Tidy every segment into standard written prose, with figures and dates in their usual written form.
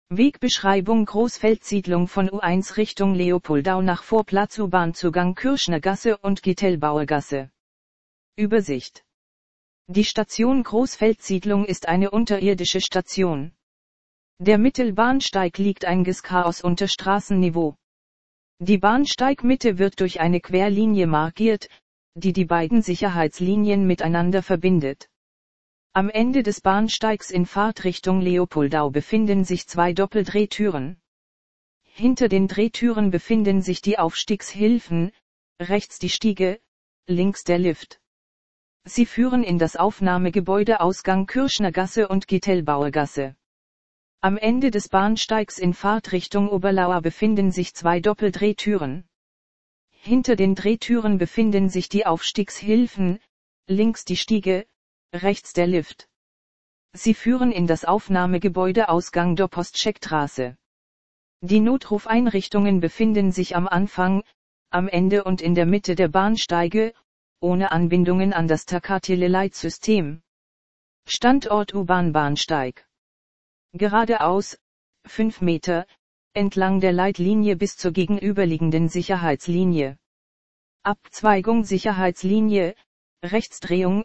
Wegbeschreibung Großfeldsiedlung von U1 Richtung Leopoldau nach Vorplatz U-Bahn-Zugang Kürschner Gasse und Gittelbauer Gasse. Übersicht. Die Station Großfeldsiedlung ist eine unterirdische Station. Der Mittelbahnsteig liegt 1 Chaos unter Straßenniveau. Die Bahnsteigmitte wird durch eine Querlinie markiert, die die beiden Sicherheitslinien miteinander verbindet. Am Ende des Bahnsteigs in Fahrtrichtung Leopoldau befinden sich 2 Doppeldrehtüren. Hinter den Drehtüren befinden sich die Aufstiegshilfen, rechts die Stiege, links der Lift. Sie führen in das Aufnahmegebäude Ausgang Kürschner Gasse und Gittelbauer Gasse. Am Ende des Bahnsteigs in Fahrtrichtung Oberlauer befinden sich 2 Doppeldrehtüren. Hinter den Drehtüren befinden sich die Aufstiegshilfen, links die Stiege, rechts der Lift. Sie führen in das Aufnahmegebäude Ausgang der Postschecktraße. Die Notrufeinrichtungen befinden sich am Anfang, am Ende und in der Mitte der Bahnsteige, ohne Anbindungen an das Takatele-Leitsystem. Standort U-Bahn-Bahnsteig. Geradeaus, 5 Meter, entlang der Leitlinie bis zur gegenüberliegenden Sicherheitslinie. Abzweigung Sicherheitslinie, Rechtsdrehung,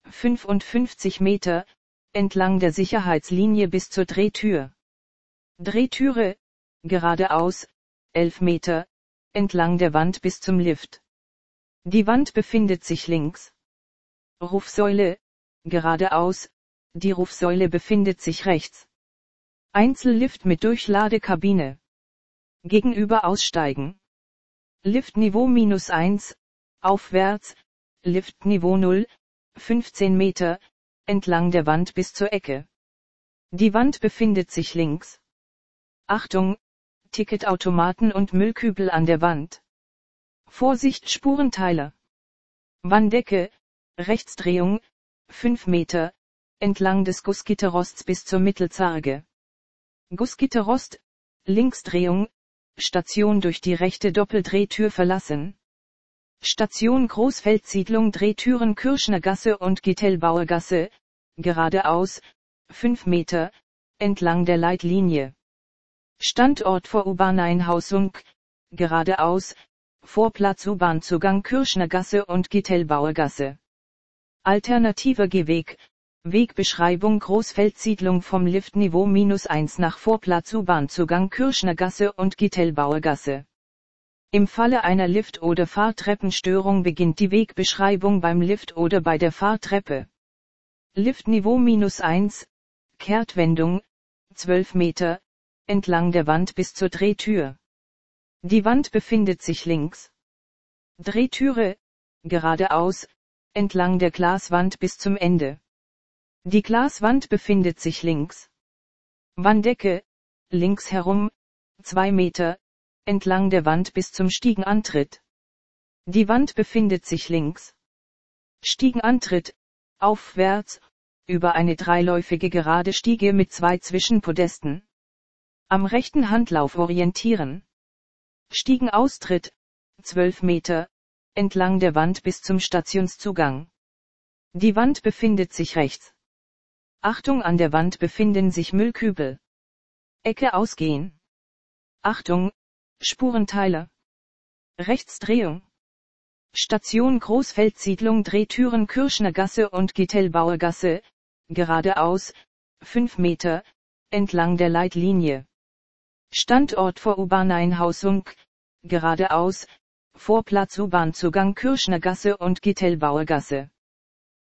55 Meter, entlang der Sicherheitslinie bis zur Drehtür. Drehtüre, geradeaus, 11 Meter, entlang der Wand bis zum Lift. Die Wand befindet sich links. Rufsäule, geradeaus, die Rufsäule befindet sich rechts. Einzellift mit Durchladekabine. Gegenüber aussteigen. Liftniveau -1, aufwärts, Liftniveau 0, 15 Meter, entlang der Wand bis zur Ecke. Die Wand befindet sich links. Achtung, Ticketautomaten und Müllkübel an der Wand. Vorsicht Spurenteiler. Wanddecke, Rechtsdrehung, 5 Meter, entlang des Gussgitterrosts bis zur Mittelzarge. Gussgitterrost, Linksdrehung, Station durch die rechte Doppeldrehtür verlassen. Station Großfeldsiedlung Drehtüren Kürschner Gasse und Gittelbauer Gasse, geradeaus, 5 Meter, entlang der Leitlinie. Standort vor U-Bahn-Einhausung, geradeaus, Vorplatz U-Bahn-Zugang Kürschner Gasse und Gittelbauer Gasse. Alternativer Gehweg, Wegbeschreibung Großfeldsiedlung vom Liftniveau -1 nach Vorplatz U-Bahn-Zugang Kürschner Gasse und Gittelbauer Gasse. Im Falle einer Lift- oder Fahrtreppenstörung beginnt die Wegbeschreibung beim Lift oder bei der Fahrtreppe. Liftniveau -1, Kehrtwendung, 12 Meter, entlang der Wand bis zur Drehtür. Die Wand befindet sich links. Drehtüre, geradeaus, entlang der Glaswand bis zum Ende. Die Glaswand befindet sich links. Wanddecke, links herum, 2 Meter, entlang der Wand bis zum Stiegenantritt. Die Wand befindet sich links. Stiegenantritt, aufwärts, über eine dreiläufige gerade Stiege mit 2 Zwischenpodesten. Am rechten Handlauf orientieren. Stiegenaustritt, 12 Meter, entlang der Wand bis zum Stationszugang. Die Wand befindet sich rechts. Achtung, an der Wand befinden sich Müllkübel. Ecke ausgehen. Achtung, Spurenteiler. Rechtsdrehung. Station Großfeldsiedlung Drehtüren Kürschner Gasse und Gittelbauer Gasse, geradeaus, 5 Meter, entlang der Leitlinie. Standort vor U-Bahn-Einhausung, geradeaus, Vorplatz U-Bahn-Zugang Kürschner Gasse und Gittelbauer Gasse.